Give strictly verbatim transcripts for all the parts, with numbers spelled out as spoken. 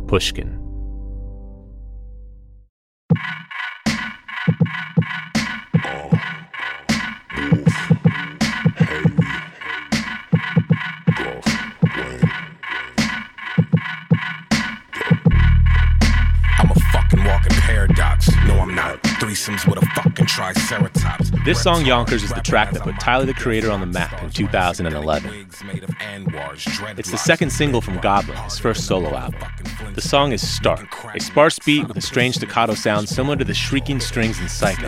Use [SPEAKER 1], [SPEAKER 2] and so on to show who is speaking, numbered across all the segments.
[SPEAKER 1] Pushkin.
[SPEAKER 2] With a fucking triceratops.
[SPEAKER 1] This song, Yonkers, is the track that put Tyler, the Creator, on the map in two thousand eleven. It's the second single from Goblin, his first solo album. The song is stark, a sparse beat with a strange staccato sound similar to the shrieking strings in Psycho.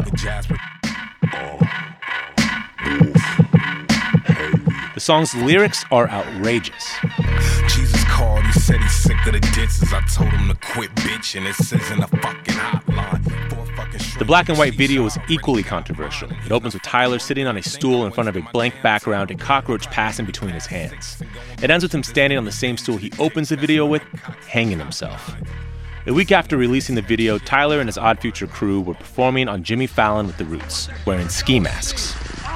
[SPEAKER 1] The song's lyrics are outrageous.
[SPEAKER 2] Jesus called, he said he's sick of the disses. I told him to quit bitching. This isn't a fucking hotline.
[SPEAKER 1] The black and white video is equally controversial. It opens with Tyler sitting on a stool in front of a blank background, a cockroach passing between his hands. It ends with him standing on the same stool he opens the video with, hanging himself. A week after releasing the video, Tyler and his Odd Future crew were performing on Jimmy Fallon with the Roots, wearing ski masks.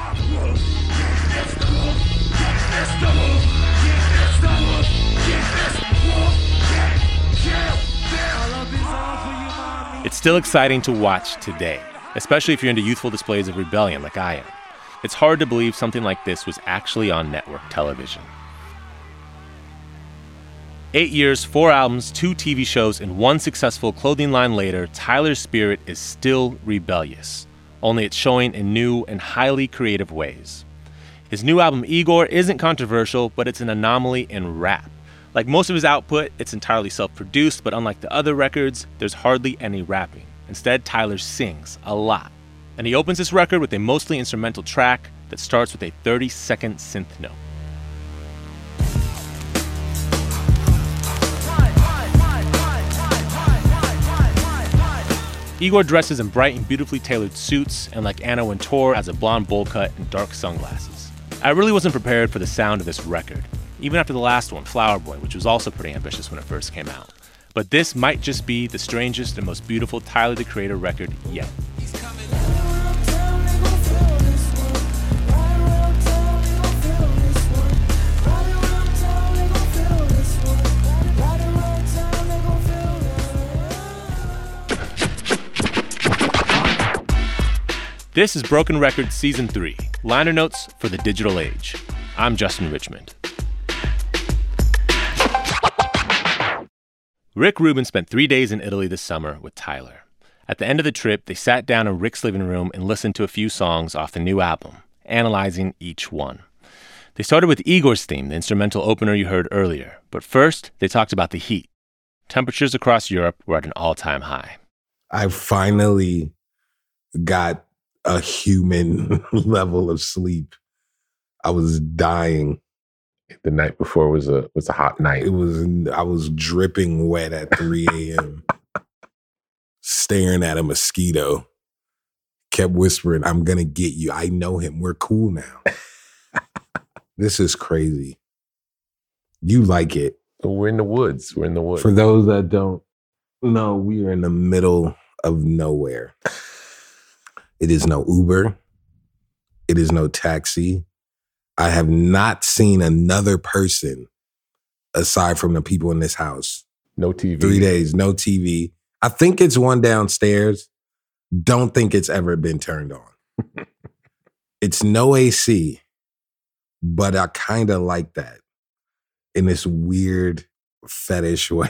[SPEAKER 1] It's still exciting to watch today, especially if you're into youthful displays of rebellion like I am. It's hard to believe something like this was actually on network television. Eight years, four albums, two T V shows, and one successful clothing line later, Tyler's spirit is still rebellious, only it's showing in new and highly creative ways. His new album, Igor, isn't controversial, but it's an anomaly in rap. Like most of his output, it's entirely self-produced, but unlike the other records, there's hardly any rapping. Instead, Tyler sings a lot. And he opens this record with a mostly instrumental track that starts with a thirty-second synth note. Igor dresses in bright and beautifully tailored suits, and like Anna Wintour, has a blonde bowl cut and dark sunglasses. I really wasn't prepared for the sound of this record, even after the last one, Flower Boy, which was also pretty ambitious when it first came out. But this might just be the strangest and most beautiful Tyler, the Creator record yet. This is Broken Records Season three, liner notes for the digital age. I'm Justin Richmond. Rick Rubin spent three days in Italy this summer with Tyler. At the end of the trip, they sat down in Rick's living room and listened to a few songs off the new album, analyzing each one. They started with Igor's theme, the instrumental opener you heard earlier. But first, they talked about the heat. Temperatures across Europe were at an all-time high.
[SPEAKER 3] I finally got a human level of sleep. I was dying.
[SPEAKER 4] The night before was a was a hot night.
[SPEAKER 3] It was. I was dripping wet at three a.m. staring at a mosquito. Kept whispering, "I'm gonna get you. I know him. We're cool now." This is crazy. You like it?
[SPEAKER 4] We're in the woods. We're in the woods.
[SPEAKER 3] For those that don't know, we are in the middle of nowhere. It is no Uber. It is no taxi. I have not seen another person aside from the people in this house.
[SPEAKER 4] No T V.
[SPEAKER 3] Three days, no T V. I think it's one downstairs. Don't think it's ever been turned on. It's no A C, but I kind of like that in this weird fetish way.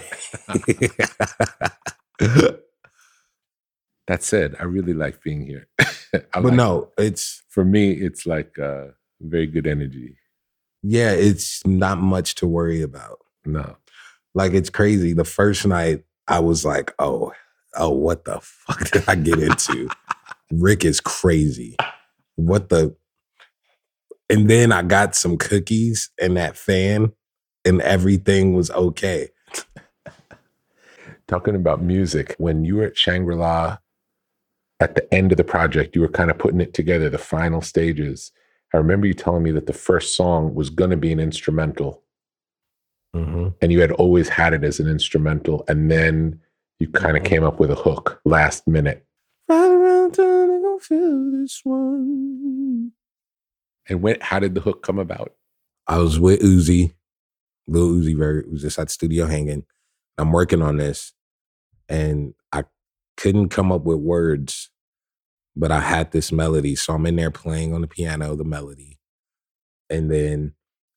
[SPEAKER 4] That said, I really like being here.
[SPEAKER 3] But
[SPEAKER 4] like
[SPEAKER 3] no,
[SPEAKER 4] it.
[SPEAKER 3] it's...
[SPEAKER 4] For me, it's like uh, very good energy.
[SPEAKER 3] Yeah, it's not much to worry about.
[SPEAKER 4] No.
[SPEAKER 3] Like, it's crazy. The first night, I was like, oh, oh, what the fuck did I get into? Rick is crazy. What the... And then I got some cookies and that fan, and everything was okay.
[SPEAKER 4] Talking about music, when you were at Shangri-La, at the end of the project, you were kind of putting it together, the final stages. I remember you telling me that the first song was going to be an instrumental. Mm-hmm. And you had always had it as an instrumental. And then you kind of came up with a hook last minute.
[SPEAKER 3] Right around town, I'm gonna feel this one.
[SPEAKER 4] And when, how did the hook come about?
[SPEAKER 3] I was with Uzi, Lil Uzi Vert, who was just at the studio hanging. I'm working on this, and I couldn't come up with words, but I had this melody. So I'm in there playing on the piano, the melody. And then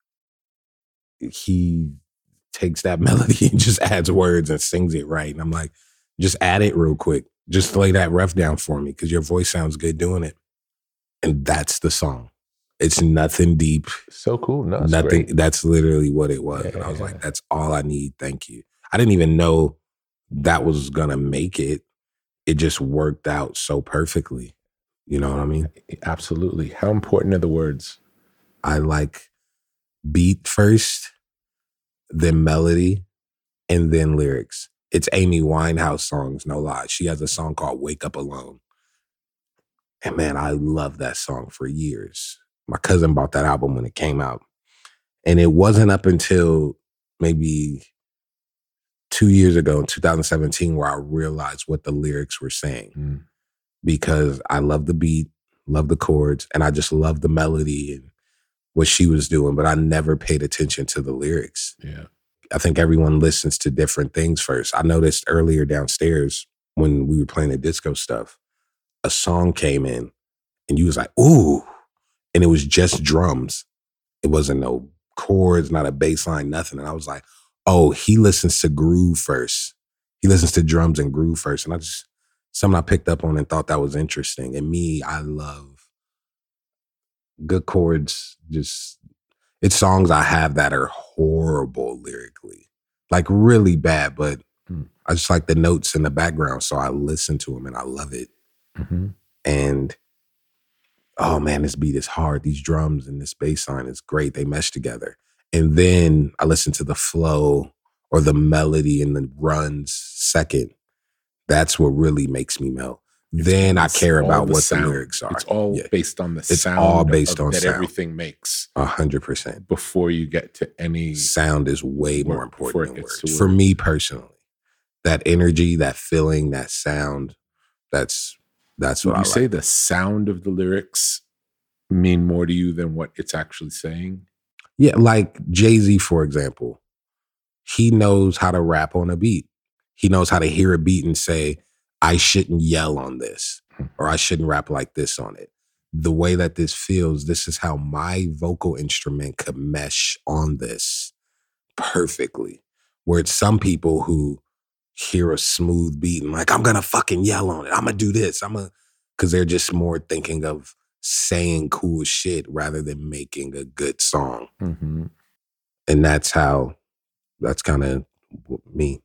[SPEAKER 3] he takes that melody and just adds words and sings it right. And I'm like, just add it real quick. Just lay that ref down for me because your voice sounds good doing it. And that's the song. It's nothing deep.
[SPEAKER 4] So cool. No, that's
[SPEAKER 3] nothing.
[SPEAKER 4] great.
[SPEAKER 3] That's literally what it was.
[SPEAKER 4] Yeah,
[SPEAKER 3] and I was
[SPEAKER 4] yeah.
[SPEAKER 3] like, that's all I need. Thank you. I didn't even know that was going to make it. It just worked out so perfectly. You know what I mean?
[SPEAKER 4] Absolutely. How important are the words?
[SPEAKER 3] I like beat first, then melody, and then lyrics. It's Amy Winehouse songs, no lie. She has a song called Wake Up Alone. And man, I loved that song for years. My cousin bought that album when it came out. And it wasn't up until maybe two years ago in two thousand seventeen where I realized what the lyrics were saying.
[SPEAKER 4] Mm.
[SPEAKER 3] Because I love the beat, love the chords, and I just love the melody and what she was doing, but I never paid attention to the lyrics.
[SPEAKER 4] Yeah.
[SPEAKER 3] I think everyone listens to different things first. I noticed earlier downstairs when we were playing the disco stuff, a song came in and you was like, ooh, and it was just drums. It wasn't no chords, not a bass line, nothing. And I was like, oh, he listens to groove first. He listens to drums and groove first. And I just, something I picked up on and thought that was interesting. And me, I love good chords. Just, it's songs I have that are horrible lyrically, like really bad, but mm. I just like the notes in the background. So I listen to them and I love it.
[SPEAKER 4] Mm-hmm.
[SPEAKER 3] And oh man, this beat is hard. These drums and this bass line is great. They mesh together. And then I listen to the flow or the melody and the runs second. That's what really makes me melt.
[SPEAKER 4] It's
[SPEAKER 3] then I care about
[SPEAKER 4] the
[SPEAKER 3] what
[SPEAKER 4] sound.
[SPEAKER 3] the lyrics are.
[SPEAKER 4] It's all
[SPEAKER 3] yeah.
[SPEAKER 4] based on the
[SPEAKER 3] it's
[SPEAKER 4] sound.
[SPEAKER 3] all based
[SPEAKER 4] of,
[SPEAKER 3] on
[SPEAKER 4] that
[SPEAKER 3] sound.
[SPEAKER 4] Everything makes
[SPEAKER 3] a hundred percent.
[SPEAKER 4] Before you get to any
[SPEAKER 3] sound is way
[SPEAKER 4] word,
[SPEAKER 3] more important than words.
[SPEAKER 4] Word.
[SPEAKER 3] For me personally, that energy, that feeling, that sound, that's that's what
[SPEAKER 4] Would
[SPEAKER 3] I
[SPEAKER 4] you
[SPEAKER 3] like.
[SPEAKER 4] say the sound of the lyrics mean more to you than what it's actually saying?
[SPEAKER 3] Yeah, like Jay-Z, for example. He knows how to rap on a beat. He knows how to hear a beat and say, I shouldn't yell on this, or I shouldn't rap like this on it. The way that this feels, this is how my vocal instrument could mesh on this perfectly. Where it's some people who hear a smooth beat and like, I'm gonna fucking yell on it. I'm gonna do this. I'm gonna, because they're just more thinking of saying cool shit rather than making a good song.
[SPEAKER 4] Mm-hmm.
[SPEAKER 3] And that's how, that's kind of me.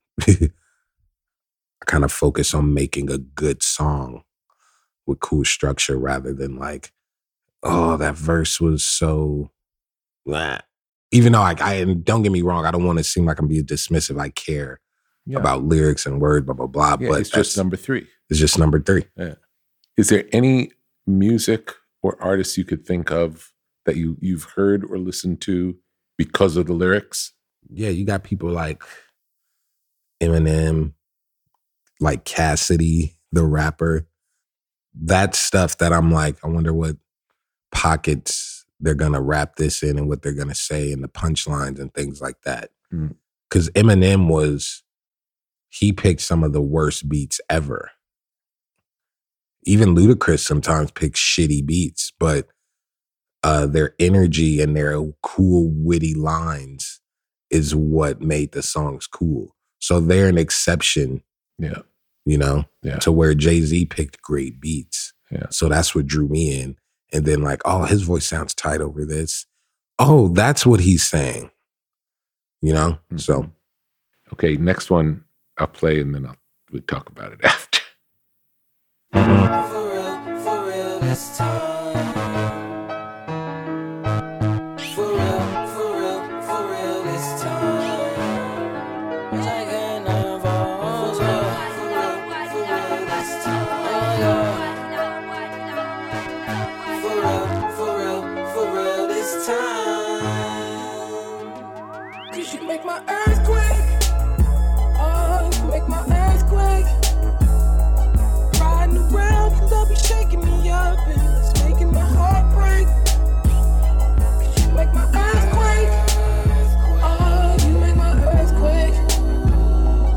[SPEAKER 3] I kind of focus on making a good song with cool structure rather than like, oh, that verse was so, blah. Even though I, I, and don't get me wrong, I don't want to seem like I'm being dismissive. I care yeah. about lyrics and words, blah, blah, blah.
[SPEAKER 4] Yeah,
[SPEAKER 3] but
[SPEAKER 4] it's just number three.
[SPEAKER 3] It's just number three.
[SPEAKER 4] Yeah. Is there any music or artists you could think of that you, you've heard or listened to because of the lyrics?
[SPEAKER 3] Yeah, you got people like Eminem, like Cassidy, the rapper. That stuff that I'm like, I wonder what pockets they're going to wrap this in and what they're going to say and the punchlines and things like that. Because mm. Eminem was, he picked some of the worst beats ever. Even Ludacris sometimes picks shitty beats, but uh, their energy and their cool, witty lines is what made the songs cool. So they're an exception.
[SPEAKER 4] Yeah.
[SPEAKER 3] You know,
[SPEAKER 4] yeah.
[SPEAKER 3] to where Jay-Z picked great beats.
[SPEAKER 4] Yeah.
[SPEAKER 3] So that's what drew me in. And then like, oh, his voice sounds tight over this. Oh, that's what he's saying. You know? Mm-hmm. So.
[SPEAKER 4] Okay, next one I'll play and then I'll we'll talk about it after.
[SPEAKER 5] For real, for real this time. For real, for real, for real this time. Taking over. For real, for real, for real this time. For real, for real, for real this time. Cause you make my earthquake. Oh, you make my earthquake. Riding around, you love you shaking me up, and it's making my heart break. Cause you make my earthquake. Oh, you make my earthquake.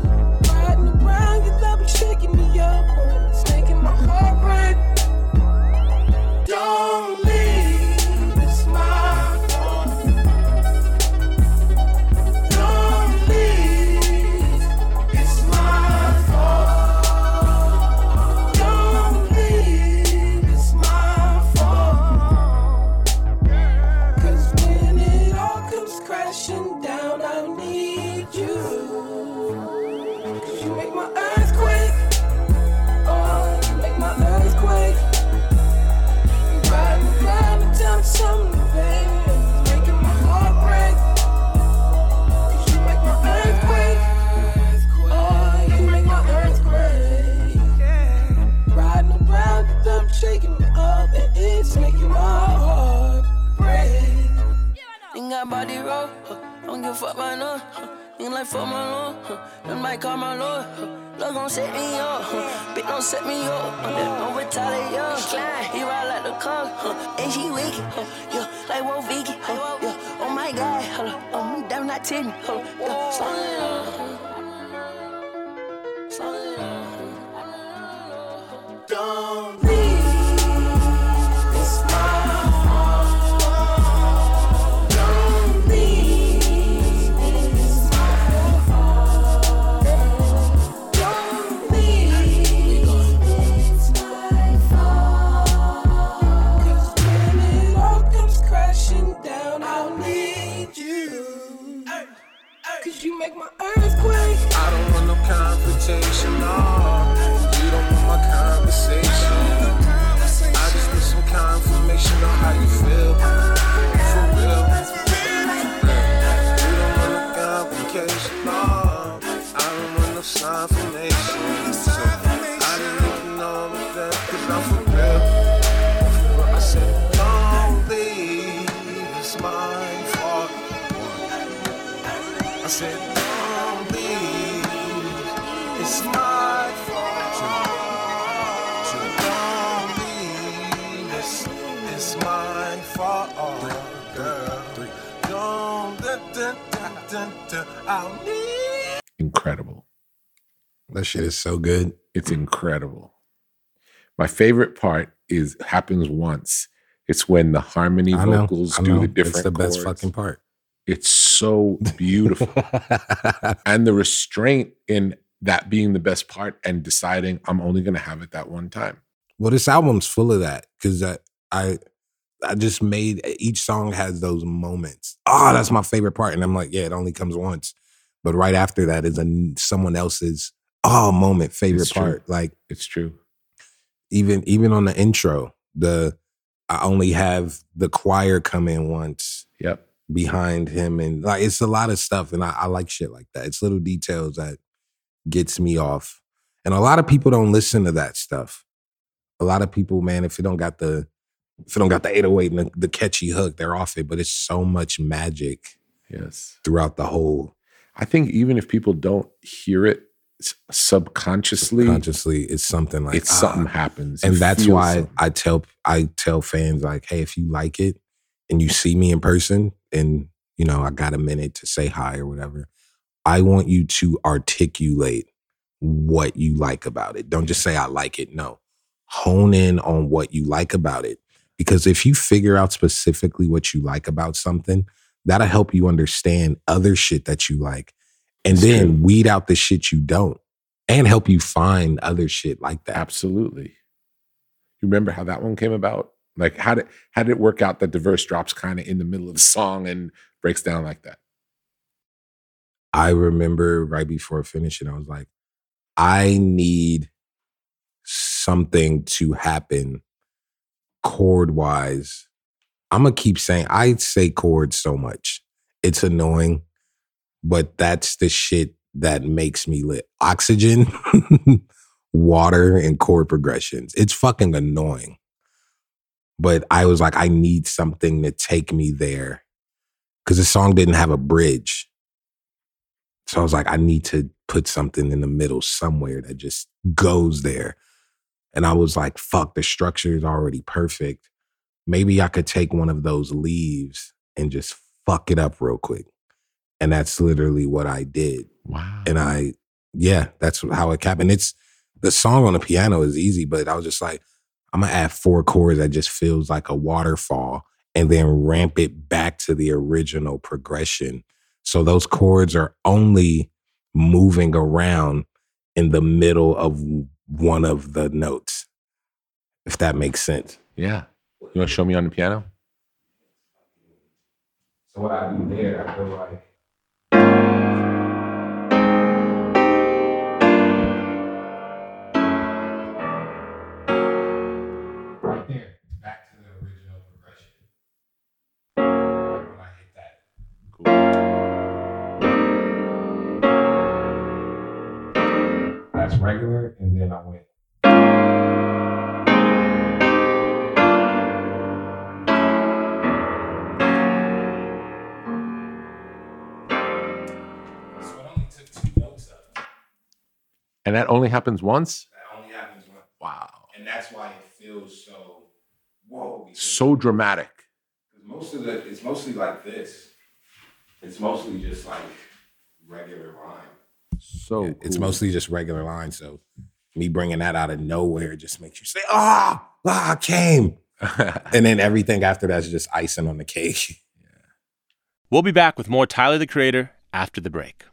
[SPEAKER 5] my body roll. Huh. Don't give a fuck about no. Huh. Nigga like fuck my lord. Huh. Them might call my lord. Huh. Love gon' set me up. Huh. Bitch don't set me up. Huh. Don't retaliate, yo. He ride like the car. Huh. And she wicked. Huh. Yeah, like Wo Vicky. Huh. Yeah. Oh my God. Huh. Oh, me damn not titty. Huh. Yeah. Slow it down. Slow it down. Don't leave. It's my fault. Don't leave. It's my fault. Don't leave. It's my fault. 'Cause when it all comes crashing down, I'll need you. 'Cause you make my earthquake.
[SPEAKER 6] I don't want no confrontation, no. You don't want my conversation. I just need some confirmation on how you feel. For real. You don't want no complication, no. I don't want no confirmation. So I didn't even know that, 'cause I'm for real. I said, don't leave, it's my fault. I said, don't leave, it's my fault. Don't leave, it's, it's my fault, girl. Don't, da, da, da, da, da, I'll need.
[SPEAKER 4] Incredible.
[SPEAKER 3] That shit is so good.
[SPEAKER 4] It's incredible. My favorite part is happens once. It's when the harmony
[SPEAKER 3] I know.
[SPEAKER 4] vocals
[SPEAKER 3] I
[SPEAKER 4] do
[SPEAKER 3] know.
[SPEAKER 4] the different
[SPEAKER 3] It's the best
[SPEAKER 4] chords.
[SPEAKER 3] fucking part.
[SPEAKER 4] It's so beautiful. And the restraint in that being the best part and deciding I'm only going to have it that one time.
[SPEAKER 3] Well, this album's full of that because I, I, I just made each song has those moments. Oh, that's my favorite part, and I'm like, yeah, it only comes once. But right after that is a someone else's oh moment favorite
[SPEAKER 4] It's true.
[SPEAKER 3] part. Like
[SPEAKER 4] It's true.
[SPEAKER 3] even even on the intro, the I only have the choir come in once
[SPEAKER 4] Yep.
[SPEAKER 3] behind him, and like it's a lot of stuff, and I, I like shit like that. It's little details that gets me off, and a lot of people don't listen to that stuff. A lot of people, man, if it don't got the if it don't got the eight oh eight and the, the catchy hook, they're off it. But it's so much magic
[SPEAKER 4] Yes.
[SPEAKER 3] throughout the whole.
[SPEAKER 4] I think even if people don't hear it s- subconsciously,
[SPEAKER 3] Consciously, it's something like
[SPEAKER 4] it's
[SPEAKER 3] ah.
[SPEAKER 4] something happens. You
[SPEAKER 3] And that's
[SPEAKER 4] feel
[SPEAKER 3] why
[SPEAKER 4] something.
[SPEAKER 3] I tell I tell fans like, hey, if you like it and you see me in person, and you know I got a minute to say hi or whatever, I want you to articulate what you like about it. Don't just say I like it. No, hone in on what you like about it, because if you figure out specifically what you like about something, that'll help you understand other shit that you like, and
[SPEAKER 4] It's
[SPEAKER 3] then
[SPEAKER 4] true.
[SPEAKER 3] weed out the shit you don't, and help you find other shit like that.
[SPEAKER 4] Absolutely. You remember how that one came about? Like how did how did it work out that the verse drops kind of in the middle of the song and breaks down like that?
[SPEAKER 3] I remember right before finishing, I was like, I need something to happen chord wise. I'm going to keep saying, I say chords so much. It's annoying, but that's the shit that makes me lit. Oxygen, water, and chord progressions. It's fucking annoying. But I was like, I need something to take me there, because the song didn't have a bridge. So I was like, I need to put something in the middle somewhere that just goes there. And I was like, fuck, the structure is already perfect. Maybe I could take one of those leaves and just fuck it up real quick. And that's literally what I did.
[SPEAKER 4] Wow.
[SPEAKER 3] And I, yeah, that's how it happened. It's the song on the piano is easy, but I was just like, I'm gonna add four chords that just feels like a waterfall, and then ramp it back to the original progression. So those chords are only moving around in the middle of one of the notes, if that makes sense.
[SPEAKER 4] Yeah. You want to show me on the piano?
[SPEAKER 3] So what I do there, I feel like. Right there, back to the original progression. When I hit that.
[SPEAKER 4] Cool.
[SPEAKER 3] That's regular, and then I went.
[SPEAKER 4] And that only happens once?
[SPEAKER 3] That only happens once.
[SPEAKER 4] Wow.
[SPEAKER 3] And that's why it feels so, whoa.
[SPEAKER 4] So dramatic.
[SPEAKER 3] Most of the, it's mostly like this. It's mostly just like regular line.
[SPEAKER 4] So
[SPEAKER 3] yeah,
[SPEAKER 4] cool.
[SPEAKER 3] It's mostly just regular line. So me bringing that out of nowhere just makes you say, ah, ah, I came. And then everything after that's just icing on the cake.
[SPEAKER 1] Yeah. We'll be back with more Tyler, the Creator after the break.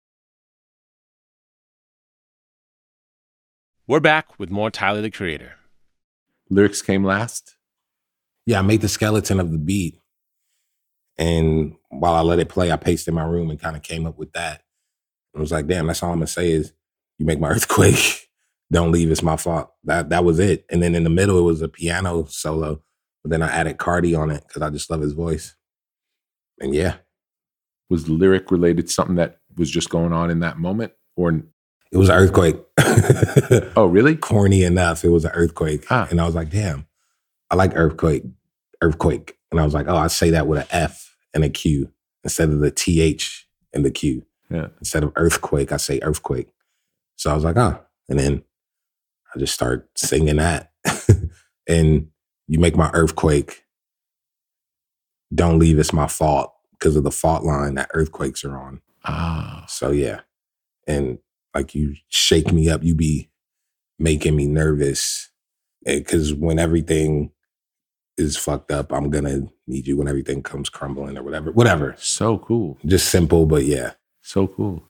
[SPEAKER 1] We're back with more Tyler, the Creator.
[SPEAKER 4] Lyrics came last?
[SPEAKER 3] Yeah, I made the skeleton of the beat. And while I let it play, I paced in my room and kind of came up with that. I was like, damn, that's all I'm going to say is you make my earthquake. Don't leave, it's my fault. That that was it. And then in the middle, it was a piano solo. But then I added Cardi on it because I just love his voice. And yeah.
[SPEAKER 4] Was the lyric related to something that was just going on in that moment? Or
[SPEAKER 3] it was an earthquake.
[SPEAKER 4] Oh, really?
[SPEAKER 3] Corny enough. It was an earthquake.
[SPEAKER 4] Huh.
[SPEAKER 3] And I was like, damn, I like earthquake. Earthquake. And I was like, oh, I say that with an F and a Q instead of the T H and the Q.
[SPEAKER 4] Yeah.
[SPEAKER 3] Instead of earthquake, I say earthquake. So I was like, oh. And then I just start singing that. And you make my earthquake. Don't leave, it's my fault. Because of the fault line that earthquakes are on.
[SPEAKER 4] Ah.
[SPEAKER 3] So yeah. And like you shake me up, you be making me nervous. Because when everything is fucked up, I'm gonna need you when everything comes crumbling or whatever. Whatever.
[SPEAKER 4] So cool.
[SPEAKER 3] Just simple, but yeah.
[SPEAKER 4] So cool.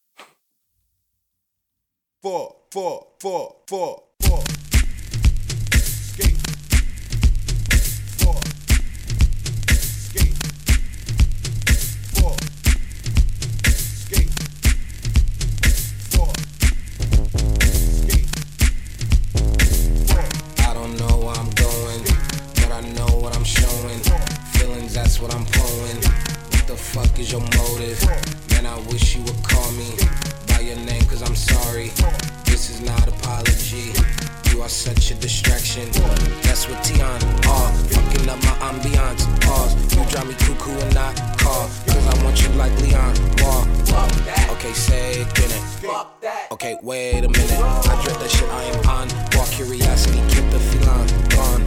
[SPEAKER 6] Four, four, four, four, four. Skate. Four. Skate. Four. Skate. Four. Skate. Four.
[SPEAKER 7] I don't know where I'm going, but I know what I'm showing. Feelings, that's what I'm pulling. What the fuck is your motive? Man, I wish you would call me by your name, cause I'm sorry. This is not apology. You are such a distraction. That's what Tion are. Fucking up my ambiance. Pause. You drive me cuckoo and not call. Cause I want you like Leon. Wall. Okay, say it, get it. Okay, wait a minute. I dread that shit I am on. Walk curiosity, keep the feline gone.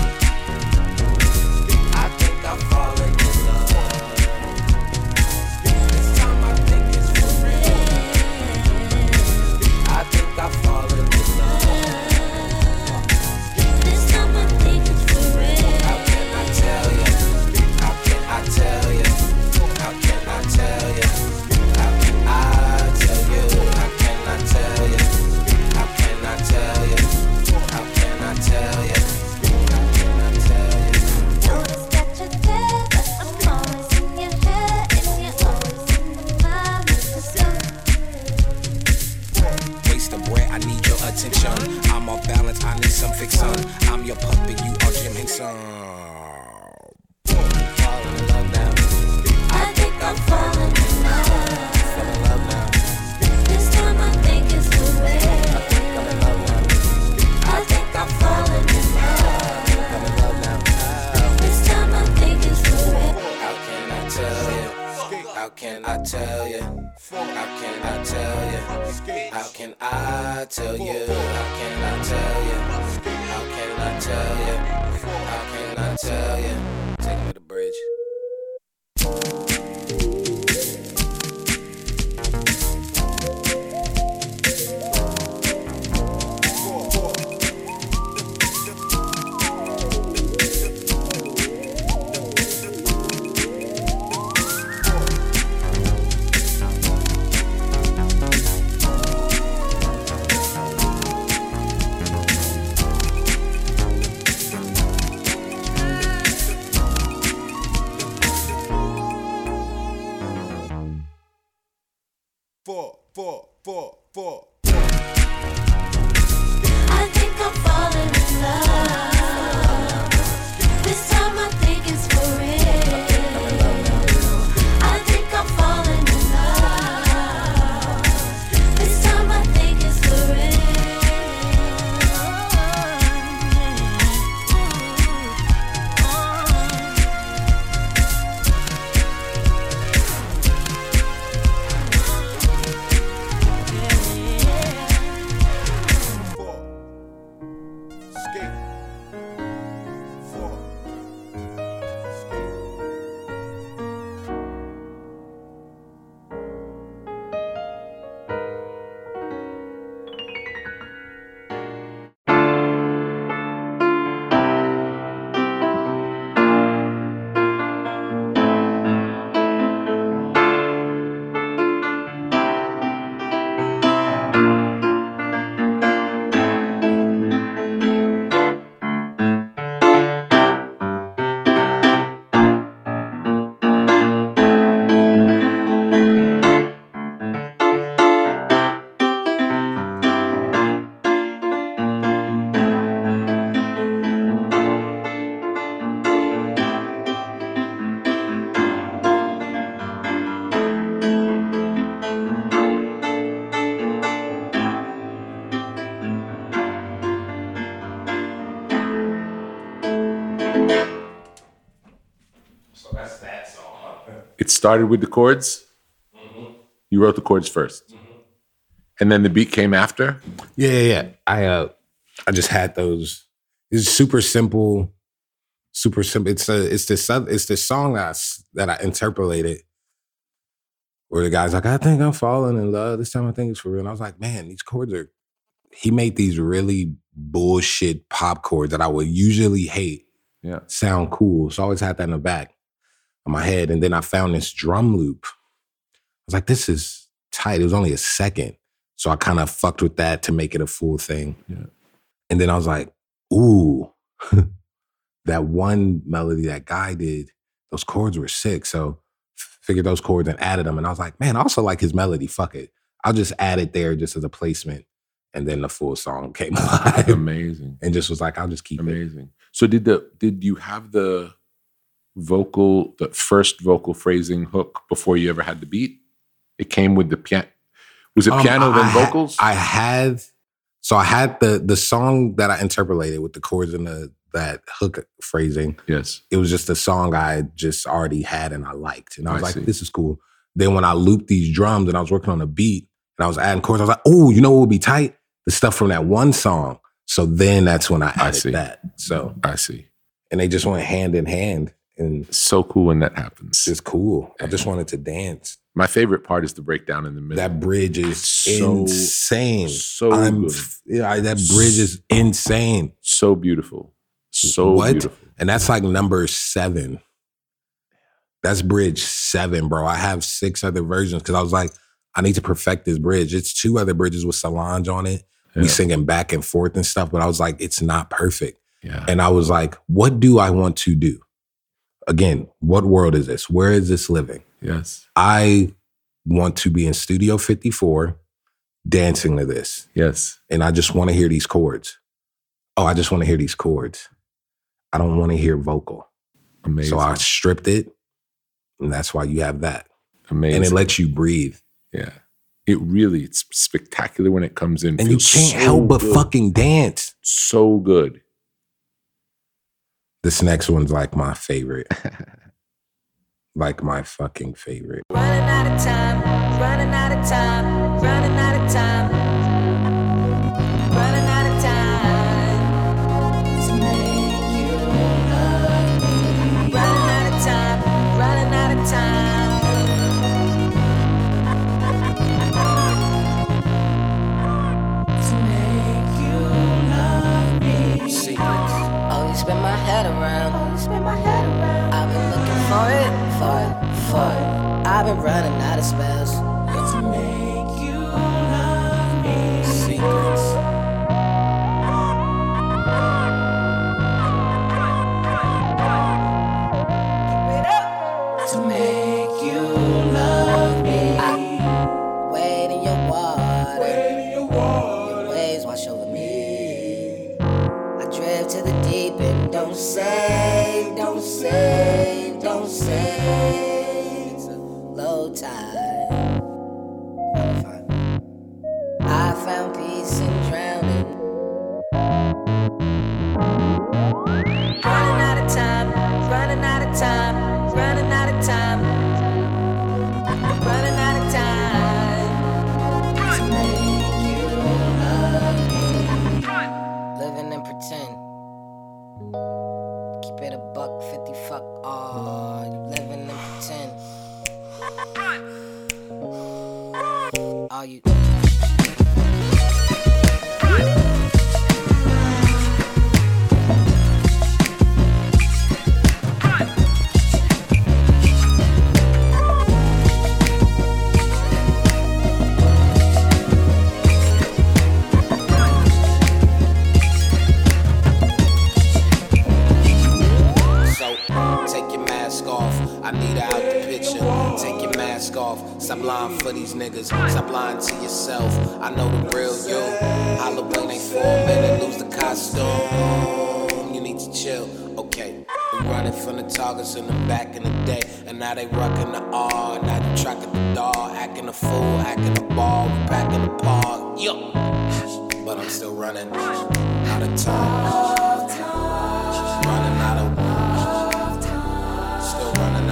[SPEAKER 7] I think I'm falling in love. This time I think it's for real. I think I'm falling in love. This time I think it's for real. How can I tell you? How can I tell you? How can I tell you? How can I tell you? How can I tell you? How can I tell you? How can I tell you? How can I tell you?
[SPEAKER 8] Notice that you're there, but I'm always in your head, and you're always in the mind.
[SPEAKER 7] Waste of bread, I need your attention. I'm off balance, I need some fixin'. I'm your puppet, you are Jim Henson. Fall in love now.
[SPEAKER 8] I think I'm falling in love.
[SPEAKER 7] Fall in love now.
[SPEAKER 8] This time I think it's for real.
[SPEAKER 7] Fall in love now.
[SPEAKER 8] I think I'm falling in love.
[SPEAKER 7] Fall in love now.
[SPEAKER 8] This time I think it's for real.
[SPEAKER 7] How can I tell you? How can I tell you? How can I tell you? How can I tell you? How can I tell you? How can I tell you? How can I tell you? Take me to the bridge.
[SPEAKER 6] Four, four, four, four.
[SPEAKER 8] I think I'm falling in love. This time I think it's for real. I think I'm falling in love. This time I think it's for real.
[SPEAKER 3] So that's that song.
[SPEAKER 4] It started with the chords.
[SPEAKER 3] Mm-hmm.
[SPEAKER 4] You wrote the chords first,
[SPEAKER 3] Mm-hmm.
[SPEAKER 4] and then the beat came after.
[SPEAKER 3] Yeah, yeah, yeah. I uh, I just had those. It's super simple, super simple. It's a, it's this, it's this song that I, s- that I interpolated, where the guy's like, "I think I'm falling in love. This time I think it's for real." And I was like, "Man, these chords are." He made these really bullshit pop chords that I would usually hate.
[SPEAKER 4] Yeah.
[SPEAKER 3] Sound cool. So I always had that in the back of my head. And then I found this drum loop. I was like, this is tight. It was only a second. So I kind of fucked with that to make it a full thing.
[SPEAKER 4] Yeah.
[SPEAKER 3] And then I was like, ooh, that one melody that guy did, those chords were sick. So f- figured those chords and added them. And I was like, man, I also like his melody. Fuck it. I'll just add it there just as a placement. And then the full song came alive.
[SPEAKER 4] Amazing.
[SPEAKER 3] And just was like, I'll just keep it.
[SPEAKER 4] Amazing. So did the did you have the vocal, the first vocal phrasing hook before you ever had the beat? It came with the piano. Was it
[SPEAKER 3] Um,
[SPEAKER 4] piano
[SPEAKER 3] I
[SPEAKER 4] then
[SPEAKER 3] ha-
[SPEAKER 4] vocals?
[SPEAKER 3] I had, so I had the the song that I interpolated with the chords and the that hook phrasing.
[SPEAKER 4] Yes.
[SPEAKER 3] It was just a song I just already had and I liked. And I was
[SPEAKER 4] I
[SPEAKER 3] like,
[SPEAKER 4] see.
[SPEAKER 3] this is cool. Then when I looped these drums and I was working on a beat and I was adding chords, I was like, oh, you know what would be tight? The stuff from that one song. So then that's when I
[SPEAKER 4] I
[SPEAKER 3] added
[SPEAKER 4] see.
[SPEAKER 3] that. So,
[SPEAKER 4] I see.
[SPEAKER 3] and they just went hand in hand and it's
[SPEAKER 4] So cool when that happens.
[SPEAKER 3] just cool. I just wanted to dance.
[SPEAKER 4] My favorite part is the breakdown in the middle.
[SPEAKER 3] That bridge is
[SPEAKER 4] So-
[SPEAKER 3] insane.
[SPEAKER 4] so
[SPEAKER 3] I'm,
[SPEAKER 4] good.
[SPEAKER 3] yeah, that bridge is insane.
[SPEAKER 4] So beautiful. So
[SPEAKER 3] What?
[SPEAKER 4] beautiful.
[SPEAKER 3] And that's like number seven. That's bridge seven, bro. I have six other versions because I was like, I need to perfect this bridge. It's two other bridges with Solange on it. We
[SPEAKER 4] Yeah.
[SPEAKER 3] singing back and forth and stuff, but I was like, it's not perfect.
[SPEAKER 4] Yeah.
[SPEAKER 3] And I was like, what do I want to do? Again, what world is this? Where is this living?
[SPEAKER 4] Yes.
[SPEAKER 3] I want to be in Studio fifty-four dancing to this.
[SPEAKER 4] Yes.
[SPEAKER 3] And I just want to hear these chords. Oh, I just want to hear these chords. I don't want to hear vocal.
[SPEAKER 4] Amazing.
[SPEAKER 3] So I stripped it, and that's why you have that.
[SPEAKER 4] Amazing.
[SPEAKER 3] And it lets you breathe.
[SPEAKER 4] Yeah. It really, it's spectacular when it comes in.
[SPEAKER 3] And you
[SPEAKER 4] Feels
[SPEAKER 3] can't
[SPEAKER 4] so
[SPEAKER 3] help but
[SPEAKER 4] good.
[SPEAKER 3] fucking dance.
[SPEAKER 4] So good.
[SPEAKER 3] This next one's like my favorite. Like my fucking favorite.
[SPEAKER 5] Running out of time, running out of time, running out of time, running out of time to make you love me. Running out of time, running out of time. To make you love me. Secrets. Always spin my head around. Always spin my head around. I've been looking for it, for it, for it. I've been running out of spells. To make you love me. Secrets. To make you love me. I wade in your water. Your waves wash over me. I drift to the deep and don't say, don't say, don't say. It's a low tide. I'm fine. I found peace in drowning. Running out of time, running out of time, running out of time, running out of time. To make you love me. Living and pretend. Keep it a buck fifty, fuck all. You living and pretend. All you.
[SPEAKER 7] So, take your mask off. I need her out the picture. Take your mask off. Stop lying for these niggas. Stop lying to yourself. I know the real you. Halloween ain't for a minute. Lose the costume. You need to chill. Okay. We running from the targets in the back in the day. And now they rockin' the R. Now you tracking the dog. Acting a fool. Acting a ball. We back in the park. Yo. But I'm still running out of time. Running out of Still running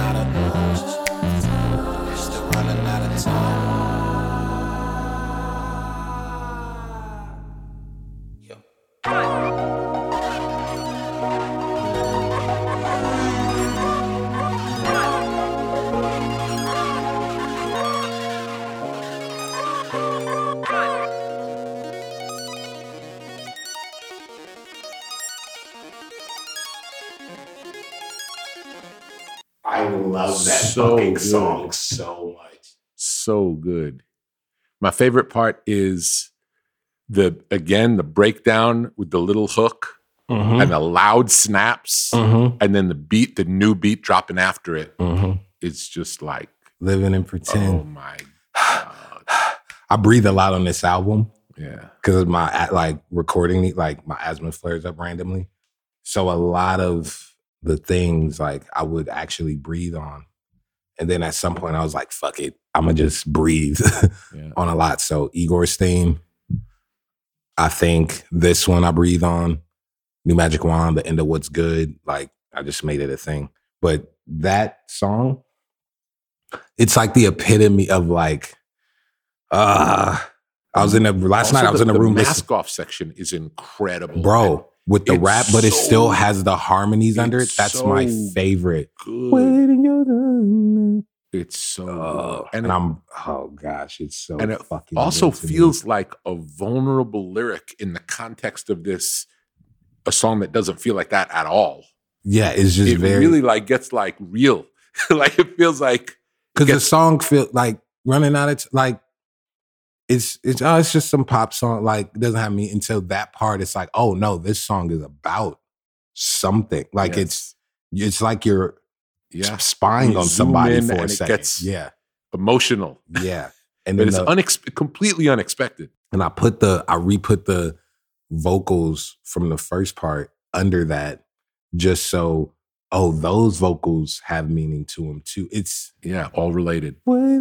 [SPEAKER 3] that
[SPEAKER 4] so
[SPEAKER 3] fucking
[SPEAKER 4] good.
[SPEAKER 3] song so much.
[SPEAKER 4] So good. My favorite part is the, again, the breakdown with the little hook
[SPEAKER 3] Mm-hmm.
[SPEAKER 4] and the loud snaps
[SPEAKER 3] Mm-hmm.
[SPEAKER 4] and then the beat, the new beat dropping after it.
[SPEAKER 3] Mm-hmm.
[SPEAKER 4] It's just like,
[SPEAKER 3] Living and
[SPEAKER 4] oh
[SPEAKER 3] Pretend.
[SPEAKER 4] my God.
[SPEAKER 3] I breathe a lot on this album
[SPEAKER 4] Yeah.
[SPEAKER 3] because my like recording, like my asthma flares up randomly. So a lot of the things like I would actually breathe on. And then at some point I was like, fuck it. I'm going to just breathe
[SPEAKER 4] Yeah.
[SPEAKER 3] on a lot. So Igor's theme, I think this one I breathe on. New Magic Wand, The End of What's Good. Like I just made it a thing. But that song, it's like the epitome of like, uh, I was in the, last
[SPEAKER 4] Also,
[SPEAKER 3] night I was
[SPEAKER 4] the,
[SPEAKER 3] in the
[SPEAKER 4] the
[SPEAKER 3] room
[SPEAKER 4] mask
[SPEAKER 3] listening,
[SPEAKER 4] off section is incredible.
[SPEAKER 3] bro, with the
[SPEAKER 4] It's
[SPEAKER 3] rap, but it
[SPEAKER 4] so-
[SPEAKER 3] still has the harmonies under it.
[SPEAKER 4] it's
[SPEAKER 3] That's my
[SPEAKER 4] so
[SPEAKER 3] favorite.
[SPEAKER 4] Good.
[SPEAKER 3] Waiting your turn.
[SPEAKER 4] It's so
[SPEAKER 3] Oh,
[SPEAKER 4] good.
[SPEAKER 3] and
[SPEAKER 4] And, it
[SPEAKER 3] I'm, oh gosh, it's so
[SPEAKER 4] and it
[SPEAKER 3] fucking
[SPEAKER 4] also
[SPEAKER 3] good to me.
[SPEAKER 4] feels like a vulnerable lyric in the context of this, a song that doesn't feel like that at all.
[SPEAKER 3] Yeah, it's just
[SPEAKER 4] It
[SPEAKER 3] very,
[SPEAKER 4] really like gets like real. Like it feels like,
[SPEAKER 3] because the
[SPEAKER 4] gets-
[SPEAKER 3] song feel like running out of t- like it's it's oh, it's just some pop song. Like it doesn't have me until that part. It's like, oh no, this song is about something. Like
[SPEAKER 4] Yes.
[SPEAKER 3] it's it's like you're
[SPEAKER 4] yeah,
[SPEAKER 3] spying
[SPEAKER 4] You
[SPEAKER 3] on
[SPEAKER 4] zoom
[SPEAKER 3] somebody
[SPEAKER 4] in
[SPEAKER 3] for a
[SPEAKER 4] and it
[SPEAKER 3] second.
[SPEAKER 4] gets-
[SPEAKER 3] yeah,
[SPEAKER 4] emotional.
[SPEAKER 3] yeah. And
[SPEAKER 4] But
[SPEAKER 3] then
[SPEAKER 4] it's
[SPEAKER 3] the,
[SPEAKER 4] unex- completely unexpected.
[SPEAKER 3] and I put the I re-put the vocals from the first part under that just so oh those vocals have meaning to them too. It's
[SPEAKER 4] Yeah, all related.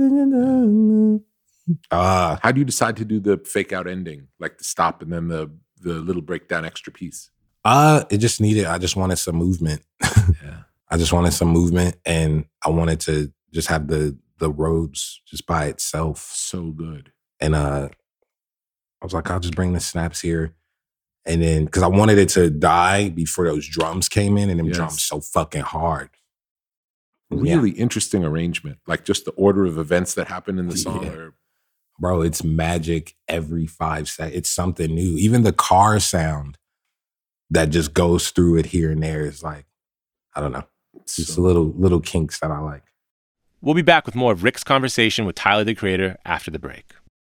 [SPEAKER 3] ah
[SPEAKER 4] How do you decide to do the fake out ending, like the stop and then the the little breakdown extra piece?
[SPEAKER 3] uh it just needed I just wanted some movement.
[SPEAKER 4] Yeah,
[SPEAKER 3] I just wanted some movement and I wanted to just have the the roads just by itself.
[SPEAKER 4] so good.
[SPEAKER 3] And uh I was like, I'll just bring the snaps here. And then because I wanted it to die before those drums came in, and them
[SPEAKER 4] Yes.
[SPEAKER 3] drums so fucking hard. Yeah.
[SPEAKER 4] Really interesting arrangement, like just the order of events that happen in the song.
[SPEAKER 3] Yeah.
[SPEAKER 4] Are,
[SPEAKER 3] Bro, it's magic every five seconds. It's something new. Even the car sound that just goes through it here and there is like, I don't know. It's just
[SPEAKER 4] so-
[SPEAKER 3] little little kinks that I like.
[SPEAKER 1] We'll be back with more of Rick's conversation with Tyler, the Creator, after the break.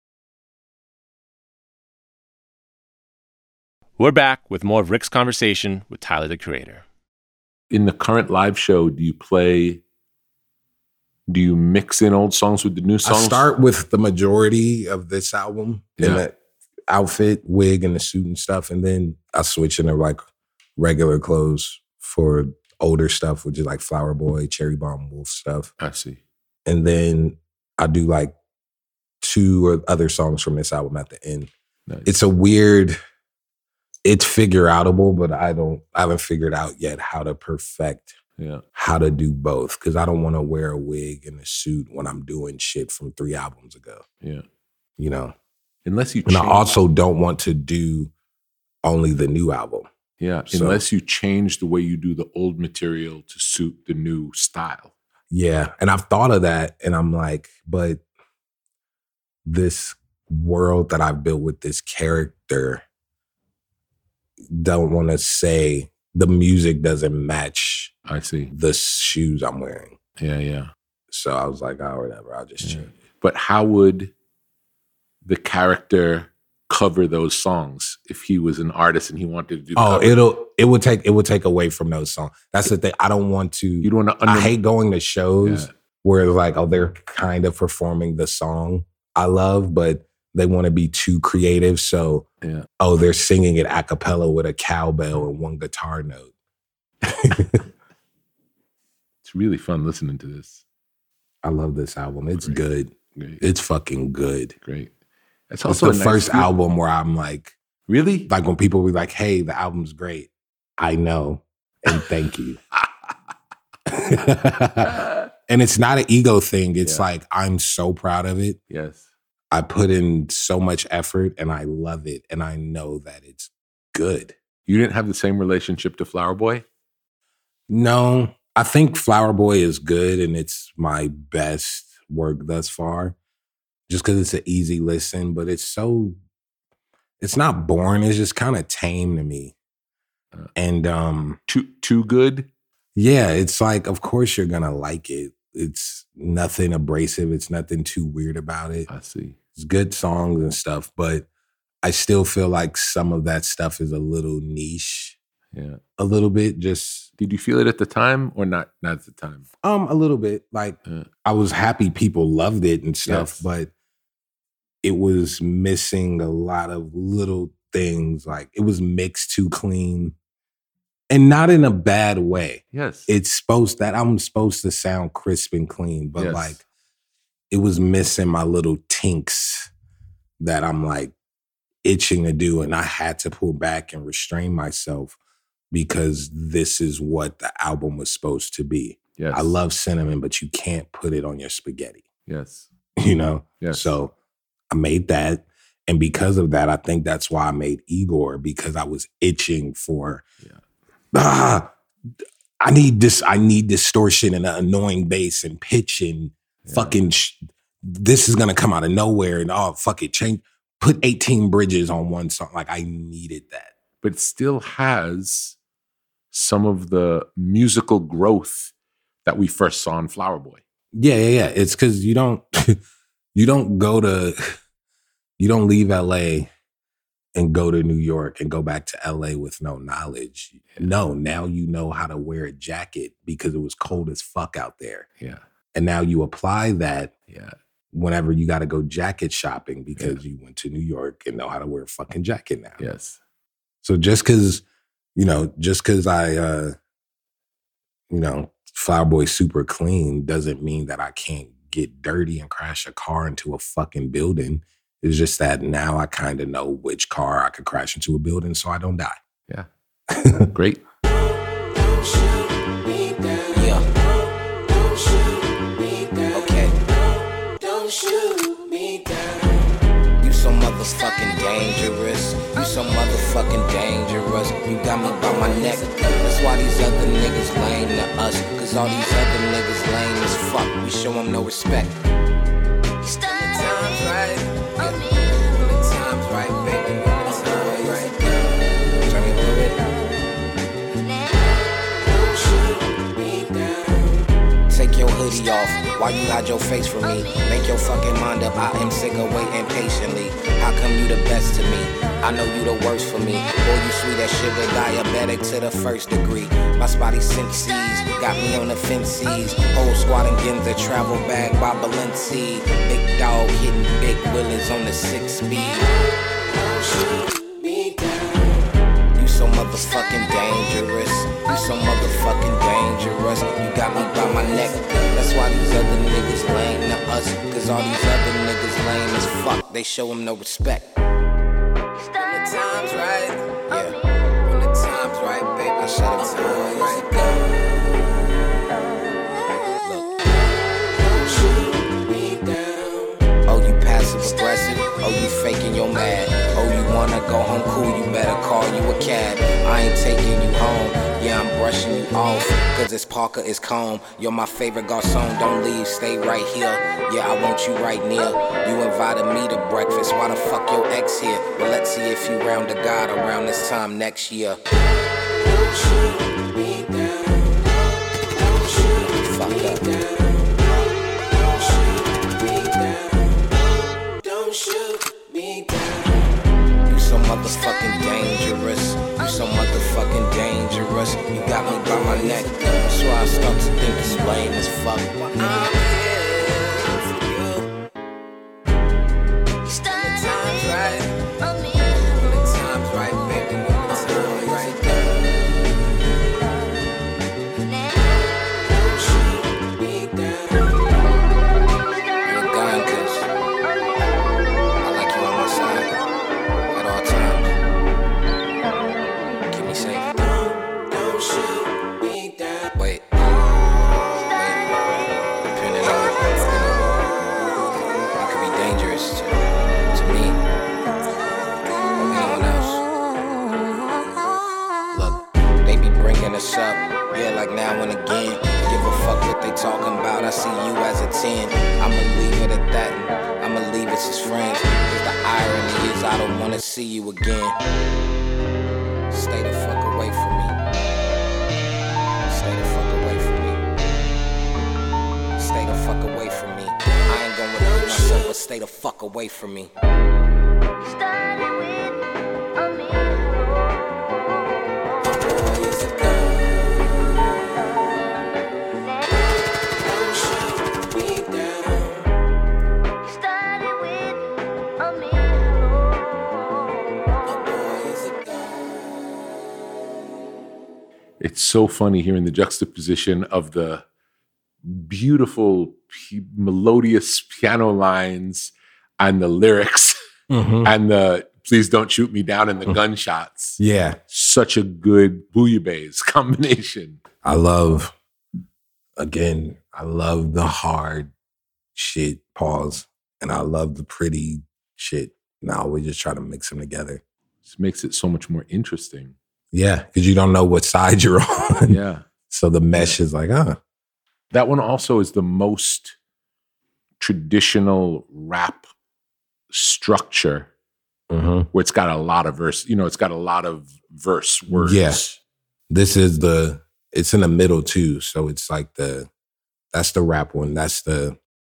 [SPEAKER 1] We're back with more of Rick's conversation with Tyler, the Creator.
[SPEAKER 4] in the current live show, do you play? Do you mix in old songs with the new songs?
[SPEAKER 3] I start with the majority of this album in
[SPEAKER 4] Yeah.
[SPEAKER 3] the outfit, wig, and the suit and stuff, and then I switch into like regular clothes for older stuff, which is like Flower Boy, Cherry Bomb Wolf stuff,
[SPEAKER 4] I see.
[SPEAKER 3] and then I do like two or other songs from this album at the end.
[SPEAKER 4] Nice.
[SPEAKER 3] It's a weird, it's figure outable, but I don't, I haven't figured out yet how to perfect
[SPEAKER 4] yeah.
[SPEAKER 3] how to do both because I don't want to wear a wig and a suit when I'm doing shit from three albums ago,
[SPEAKER 4] Yeah.
[SPEAKER 3] you know?
[SPEAKER 4] Unless you
[SPEAKER 3] And I
[SPEAKER 4] change-
[SPEAKER 3] also don't want to do only the new album.
[SPEAKER 4] yeah,
[SPEAKER 3] so-
[SPEAKER 4] unless you change the way you do the old material to suit the new style.
[SPEAKER 3] Yeah. And I've thought of that and I'm like, but this world that I've built with this character don't want to say the music doesn't match
[SPEAKER 4] I see.
[SPEAKER 3] the shoes I'm wearing.
[SPEAKER 4] Yeah, yeah.
[SPEAKER 3] So I was like, oh, whatever, I'll just
[SPEAKER 4] Yeah.
[SPEAKER 3] change it.
[SPEAKER 4] But how would the character cover those songs if he was an artist and he wanted to do? The
[SPEAKER 3] Oh,
[SPEAKER 4] cover?
[SPEAKER 3] it'll it would take it would take away from those songs. That's the thing. I don't want to.
[SPEAKER 4] You'd want to.
[SPEAKER 3] I hate going to shows
[SPEAKER 4] Yeah.
[SPEAKER 3] where like, oh, they're kind of performing the song I love, but they want to be too creative. So,
[SPEAKER 4] Yeah.
[SPEAKER 3] oh, they're singing it a cappella with a cowbell and one guitar note.
[SPEAKER 4] It's really fun listening to this.
[SPEAKER 3] I love this album. It's
[SPEAKER 4] Great.
[SPEAKER 3] good.
[SPEAKER 4] Great,
[SPEAKER 3] It's fucking good.
[SPEAKER 4] great. It's
[SPEAKER 3] It's
[SPEAKER 4] also
[SPEAKER 3] the
[SPEAKER 4] a nice
[SPEAKER 3] first
[SPEAKER 4] feel-
[SPEAKER 3] album where I'm like,
[SPEAKER 4] Really?
[SPEAKER 3] like when people be like, hey, the album's great. I know. And thank you. And it's not an ego thing. It's
[SPEAKER 4] Yeah.
[SPEAKER 3] like, I'm so proud of it.
[SPEAKER 4] Yes.
[SPEAKER 3] I put in so much effort and I love it. And I know that it's good.
[SPEAKER 4] You didn't have the same relationship to Flower Boy?
[SPEAKER 3] No, I think Flower Boy is good and it's my best work thus far. Just because it's an easy listen, but it's so, it's not boring. It's just kind of tame to me.
[SPEAKER 4] Uh.
[SPEAKER 3] And um,
[SPEAKER 4] Too too good?
[SPEAKER 3] yeah, it's like, of course you're gonna like it. It's nothing abrasive. It's nothing too weird about it.
[SPEAKER 4] I see.
[SPEAKER 3] It's good songs and stuff, but I still feel like some of that stuff is a little niche.
[SPEAKER 4] Yeah.
[SPEAKER 3] A little bit. Just
[SPEAKER 4] Did you feel it at the time or not? Not at the time.
[SPEAKER 3] um a little bit. Like
[SPEAKER 4] Uh,
[SPEAKER 3] I was happy people loved it and stuff,
[SPEAKER 4] Yes.
[SPEAKER 3] but it was missing a lot of little things. Like it was mixed too clean. And not in a bad way.
[SPEAKER 4] yes.
[SPEAKER 3] It's supposed that I'm supposed to sound crisp and clean, but
[SPEAKER 4] Yes.
[SPEAKER 3] like it was missing my little tinks that I'm like itching to do. And I had to pull back and restrain myself because this is what the album was supposed to be.
[SPEAKER 4] yes.
[SPEAKER 3] I love cinnamon, but you can't put it on your spaghetti,
[SPEAKER 4] Yes.
[SPEAKER 3] you know?
[SPEAKER 4] Yes.
[SPEAKER 3] So I made that. And because of that, I think that's why I made Igor, because I was itching for,
[SPEAKER 4] Yeah.
[SPEAKER 3] ah, I need this, I need distortion and an annoying bass and pitch and
[SPEAKER 4] Yeah.
[SPEAKER 3] fucking, sh- this is going to come out of nowhere and oh, fuck it, change, put eighteen bridges on one song. Like I needed that.
[SPEAKER 4] But it still has some of the musical growth that we first saw in Flower Boy.
[SPEAKER 3] Yeah, yeah, yeah. It's because you don't, you don't go to, you don't leave L A and go to New York and go back to L A with no knowledge. No, now you know how to wear a jacket because it was cold as fuck out there.
[SPEAKER 4] Yeah.
[SPEAKER 3] And now you apply that
[SPEAKER 4] Yeah.
[SPEAKER 3] whenever you got to go jacket shopping because you went to New York and know how to wear a fucking jacket now.
[SPEAKER 4] Yes.
[SPEAKER 3] So just because, you know, just because I, uh, you know, Flower Boy super clean doesn't mean that I can't get dirty and crash a car into a fucking building. It's just that now I kind of know which car I could crash into a building so I don't die.
[SPEAKER 4] Yeah. Great.
[SPEAKER 7] Yeah. Okay. Don't shoot me down. You so motherfucking dangerous. You so motherfucking dangerous. You got me by my neck. That's why these other niggas lame to us. Cause all these other niggas lame as fuck. We show them no respect. When the time's right. Yeah. When the time's right, baby. When the time's right. Turn me through it. Take your hoodie off. Why you hide your face from me? Make your fucking mind up. I am sick of waiting patiently. How come you the best to me? I know you the worst for me. Boy, you sweet as sugar, diabetic to the first degree. My spotty senses got me on the fences. Whole squad and Ginza travel bag by Balenci. Big dog hitting big willies on the six speed. You so motherfucking dangerous. You so motherfucking dangerous. You got me by my neck. That's why these other niggas lame to us. Cause all these other niggas lame as fuck. They show them no respect. When the time's right, yeah. When the time's right, baby, I shut up time right. Look. Don't shoot me down. Oh, you passive aggressive. Oh, you faking your mad. Oh, you wanna go home cool, you better call you a cab. I ain't taking you home, yeah, I'm brushing you off. Cause it's Parker, it's calm. You're my favorite garçon, don't leave, stay right here. Yeah, I want you right near. You invited me to breakfast, why the fuck your ex here? Well, let's see if you round to God around this time next year. Don't shoot me down. Don't shoot me fuck up. Don't shoot me down. Don't shoot me down. You so motherfucking dangerous. You so motherfucking dangerous. You got me by my neck. That's why I start to think it's lame as fuck. I'm here for you. When the time's right. When the time's right, baby. When the time's right. Don't shoot me down. You're gone, cause I like you on my side at all times. Keep me safe. Don't, don't shoot me down. Wait. Wait. Depending on, you know, you could be dangerous to, to me or anyone else. Look, they be bringing us up, yeah, like now and again. Give a fuck what they talking about. I see you as a ten. I'ma leave it at that. And I'ma leave us as friends. Cause the irony is I don't wanna see you again. Stay the fuck away from me. Stay the fuck away from me. Stay the fuck away from me. I ain't gonna repeat myself, but stay the fuck away from me.
[SPEAKER 8] Started with a me.
[SPEAKER 7] Boy, is it good? Shoot me down.
[SPEAKER 8] Started with a me.
[SPEAKER 7] Boy, is it good?
[SPEAKER 4] It's so funny hearing the juxtaposition of the beautiful, p- melodious piano lines and the lyrics
[SPEAKER 3] Mhm.
[SPEAKER 4] and the please don't shoot me down and the gunshots.
[SPEAKER 3] Yeah.
[SPEAKER 4] Such a good bouillabaisse combination.
[SPEAKER 3] I love, again, I love the hard shit, pause, and I love the pretty shit. Now we just try to mix them together.
[SPEAKER 4] This makes it so much more interesting.
[SPEAKER 3] Yeah, because you don't know what side you're on.
[SPEAKER 4] Yeah.
[SPEAKER 3] So the mesh is like, huh.
[SPEAKER 4] That one also is the most traditional rap structure
[SPEAKER 3] Mm-hmm.
[SPEAKER 4] where it's got a lot of verse, you know, it's got a lot of verse words.
[SPEAKER 3] Yeah. This is the, it's in the middle too. So it's like the, that's the rap one. That's the,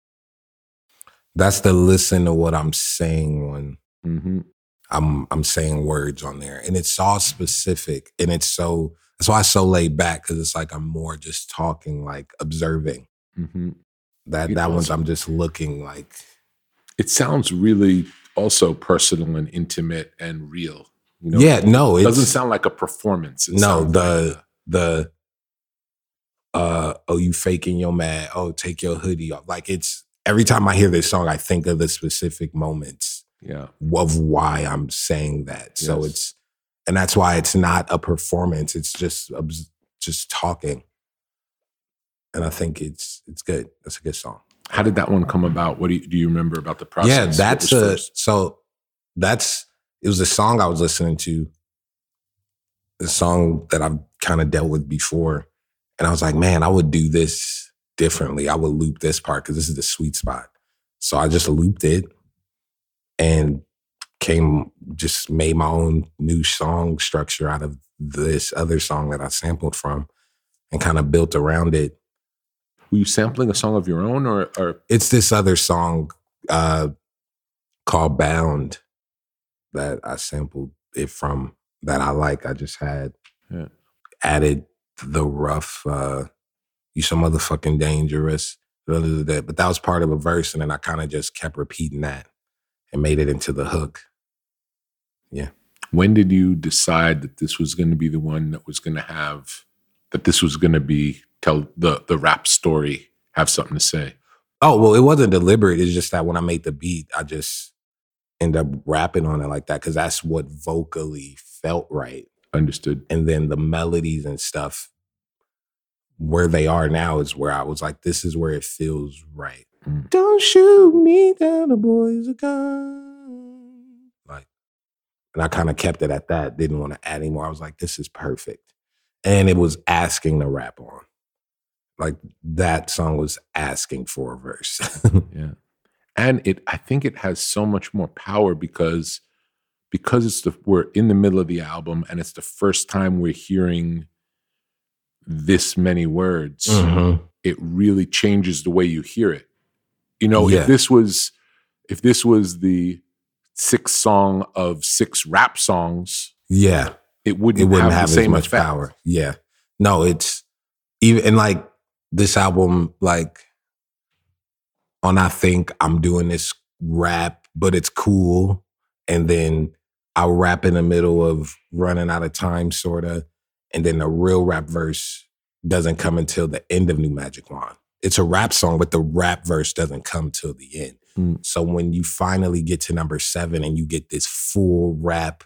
[SPEAKER 3] that's the listen to what I'm saying one.
[SPEAKER 4] Mm-hmm.
[SPEAKER 3] I'm I'm saying words on there, and it's all specific, and it's so that's why it's so laid back, because it's like I'm more just talking, like observing.
[SPEAKER 4] Mm-hmm.
[SPEAKER 3] That
[SPEAKER 4] It
[SPEAKER 3] that one's
[SPEAKER 4] also-
[SPEAKER 3] I'm just looking like.
[SPEAKER 4] It sounds really also personal and intimate and real. You know,
[SPEAKER 3] Yeah, no,
[SPEAKER 4] it
[SPEAKER 3] it's
[SPEAKER 4] doesn't sound like a performance. It
[SPEAKER 3] no
[SPEAKER 4] sounds
[SPEAKER 3] the
[SPEAKER 4] like a-
[SPEAKER 3] the uh oh you faking your mad, oh take your hoodie off. Like it's every time I hear this song, I think of the specific moments
[SPEAKER 4] yeah.
[SPEAKER 3] of why I'm saying that. So
[SPEAKER 4] Yes.
[SPEAKER 3] it's and that's why it's not a performance. It's just obs- just talking. And I think it's it's good. That's a good song.
[SPEAKER 4] How did that one come about? What do you, do you remember about the process?
[SPEAKER 3] Yeah,
[SPEAKER 4] What
[SPEAKER 3] that's
[SPEAKER 4] was
[SPEAKER 3] a
[SPEAKER 4] first?
[SPEAKER 3] so that's it was a song I was listening to, the song that I've kind of dealt with before. And I was like, man, I would do this differently. I would loop this part because this is the sweet spot. So I just looped it and came just made my own new song structure out of this other song that I sampled from and kind of built around it.
[SPEAKER 4] Were you sampling a song of your own, or, or
[SPEAKER 3] It's this other song uh, called Bound that I sampled it from that I like. I just had
[SPEAKER 4] Yeah.
[SPEAKER 3] added the rough, uh, you so motherfucking dangerous, blah, blah, blah, blah. But that was part of a verse, and then I kind of just kept repeating that and made it into the hook. Yeah.
[SPEAKER 4] when did you decide that this was going to be the one that was going to have, that this was going to be, tell the, the rap story, have something to say?
[SPEAKER 3] Oh, well, it wasn't deliberate. It's just that when I made the beat, I just end up rapping on it like that because that's what vocally felt right.
[SPEAKER 4] Understood.
[SPEAKER 3] And then the melodies and stuff, where they are now is where I was like, this is where it feels right.
[SPEAKER 4] Mm.
[SPEAKER 3] Don't shoot me down, the boys are gone. Like, and I kind of kept it at that. Didn't want to add anymore. I was like, this is perfect. And it was asking to rap on. Like that song was asking for a verse.
[SPEAKER 4] Yeah. And it, I think it has so much more power because, because it's the, we're in the middle of the album and it's the first time we're hearing this many words.
[SPEAKER 3] Mhm.
[SPEAKER 4] It really changes the way you hear it. You know,
[SPEAKER 3] Yeah.
[SPEAKER 4] if this was, if this was the sixth song of six rap songs,
[SPEAKER 3] Yeah.
[SPEAKER 4] it wouldn't,
[SPEAKER 3] It wouldn't
[SPEAKER 4] have,
[SPEAKER 3] have,
[SPEAKER 4] the same
[SPEAKER 3] as much
[SPEAKER 4] effect.
[SPEAKER 3] power. Yeah. No, it's even, and like this album, like on I Think I'm doing this rap, but it's cool. And then I'll rap in the middle of running out of time, sort of. And then the real rap verse doesn't come until the end of New Magic Wand. It's a rap song, but the rap verse doesn't come till the end.
[SPEAKER 4] Mm.
[SPEAKER 3] So when you finally get to number seven and you get this full rap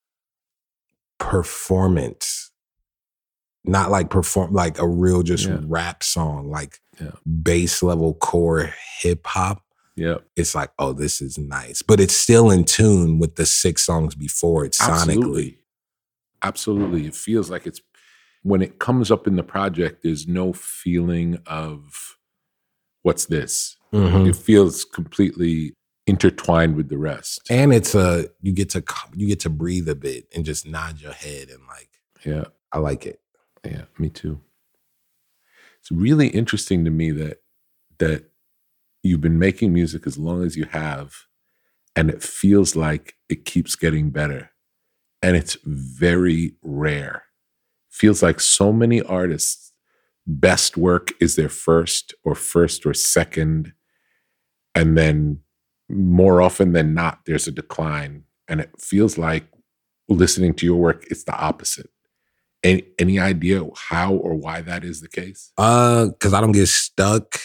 [SPEAKER 3] performance, not like perform like a real just
[SPEAKER 4] Yeah.
[SPEAKER 3] rap song, like
[SPEAKER 4] Yeah.
[SPEAKER 3] bass level core hip hop,
[SPEAKER 4] Yeah.
[SPEAKER 3] it's like, oh, this is nice. But it's still in tune with the six songs before it sonically.
[SPEAKER 4] Absolutely. Absolutely. It feels like it's, when it comes up in the project, there's no feeling of what's this?
[SPEAKER 3] Mhm.
[SPEAKER 4] It feels completely intertwined with the rest.
[SPEAKER 3] And it's a you get to you get to breathe a bit and just nod your head and like,
[SPEAKER 4] Yeah.
[SPEAKER 3] I like it.
[SPEAKER 4] Yeah. Me too. It's really interesting to me that that you've been making music as long as you have, and it feels like it keeps getting better. And it's very rare. Feels like so many artists, best work is their first or first or second. And then more often than not, there's a decline. And it feels like listening to your work, it's the opposite. Any, any idea how or why that is the case?
[SPEAKER 3] Uh, because I don't get stuck.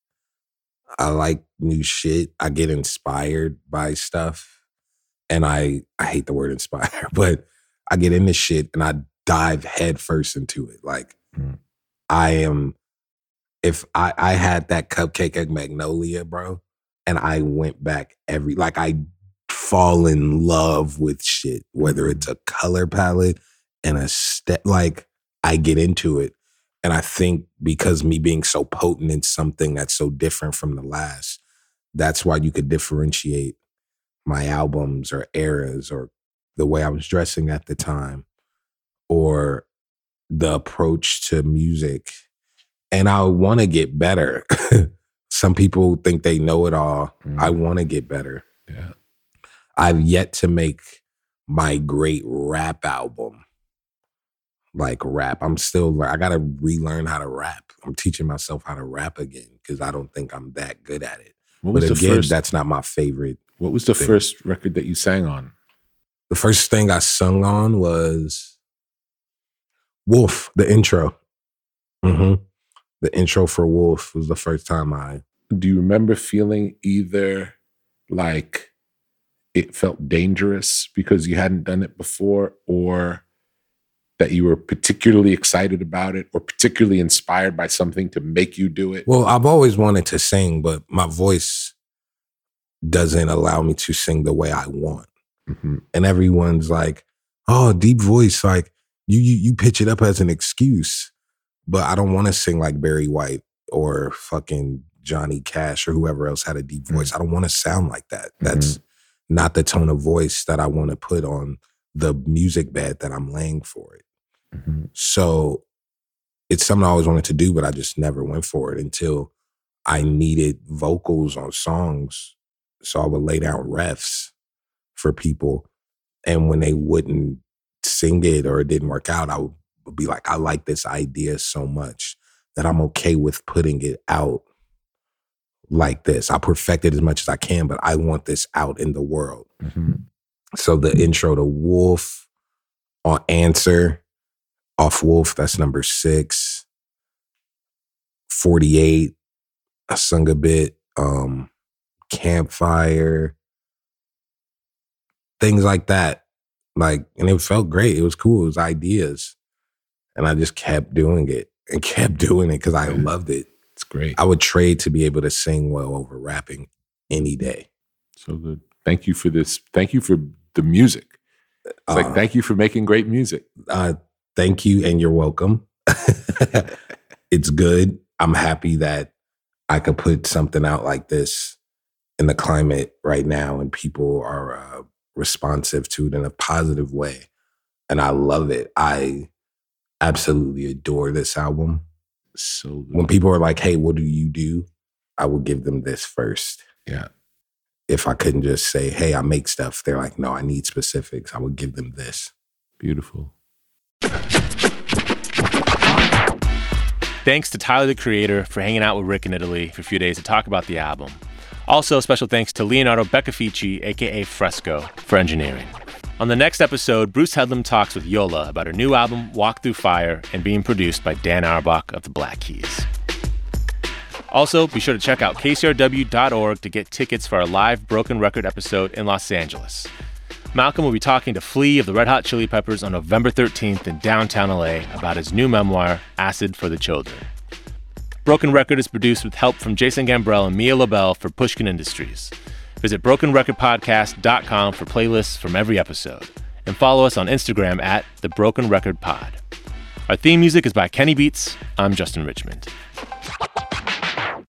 [SPEAKER 3] I like new shit. I get inspired by stuff. And I I hate the word inspire, but I get into shit and I dive head first into it. Like mm. I am, if I, I had that Cupcake Egg Magnolia, bro, and I went back every, like I fall in love with shit, whether it's a color palette and a step, like I get into it. And I think because me being so potent in something that's so different from the last, that's why you could differentiate my albums or eras or the way I was dressing at the time or the approach to music. And I want to get better. Some people think they know it all. Mm. I want to get better.
[SPEAKER 4] Yeah.
[SPEAKER 3] I've yet to make my great rap album. Like rap. I'm still, I got to relearn how to rap. I'm teaching myself how to rap again because I don't think I'm that good at it.
[SPEAKER 4] What
[SPEAKER 3] but
[SPEAKER 4] was
[SPEAKER 3] again,
[SPEAKER 4] the first,
[SPEAKER 3] that's not my favorite.
[SPEAKER 4] What was the
[SPEAKER 3] thing.
[SPEAKER 4] first record that you sang on?
[SPEAKER 3] The first thing I sung on was Wolf, the intro. Mm-hmm. The intro for Wolf was the first time I...
[SPEAKER 4] Do you remember feeling either like it felt dangerous because you hadn't done it before, or that you were particularly excited about it or particularly inspired by something to make you do it?
[SPEAKER 3] Well, I've always wanted to sing, but my voice doesn't allow me to sing the way I want. Mm-hmm. And everyone's like, oh, deep voice, like you, you you pitch it up as an excuse. But I don't want to sing like Barry White or fucking Johnny Cash or whoever else had a deep voice. Mm-hmm. I don't want to sound like that. That's mm-hmm. not the tone of voice that I want to put on the music bed that I'm laying for it. Mm-hmm. So it's something I always wanted to do, but I just never went for it until I needed vocals on songs. So I would lay down refs for people. And when they wouldn't sing it or it didn't work out, I would be like, I like this idea so much that I'm okay with putting it out like this. I'll perfect it as much as I can, but I want this out in the world. Mm-hmm. So the intro to Wolf on Answer, off Wolf, that's number six. forty-eight, I sung a bit. Um, Campfire, things like that. Like, and it felt great. It was cool. It was ideas. And I just kept doing it and kept doing it because I yeah. loved it.
[SPEAKER 4] It's great.
[SPEAKER 3] I would trade to be able to sing well over rapping any day.
[SPEAKER 4] So good. Thank you for this. Thank you for the music. It's uh, like, thank you for making great music.
[SPEAKER 3] Uh, thank you, and you're welcome. It's good. I'm happy that I could put something out like this in the climate right now, and people are uh, responsive to it in a positive way. And I love it. I absolutely adore this album.
[SPEAKER 4] So good.
[SPEAKER 3] When people are like, hey, what do you do? I would give them this first.
[SPEAKER 4] Yeah.
[SPEAKER 3] If I couldn't just say, hey, I make stuff, they're like, no, I need specifics. I would give them this.
[SPEAKER 4] Beautiful.
[SPEAKER 1] Thanks to Tyler, the Creator, for hanging out with Rick in Italy for a few days to talk about the album. Also, special thanks to Leonardo Beccafici, a k a. Fresco, for engineering. On the next episode, Bruce Headlam talks with Yola about her new album, Walk Through Fire, and being produced by Dan Auerbach of the Black Keys. Also, be sure to check out K C R W dot org to get tickets for our live Broken Record episode in Los Angeles. Malcolm will be talking to Flea of the Red Hot Chili Peppers on November thirteenth in downtown L A about his new memoir, Acid for the Children. Broken Record is produced with help from Jason Gambrell and Mia LaBelle for Pushkin Industries. Visit broken record podcast dot com for playlists from every episode. And follow us on Instagram at The Broken Record Pod. Our theme music is by Kenny Beats. I'm Justin Richmond.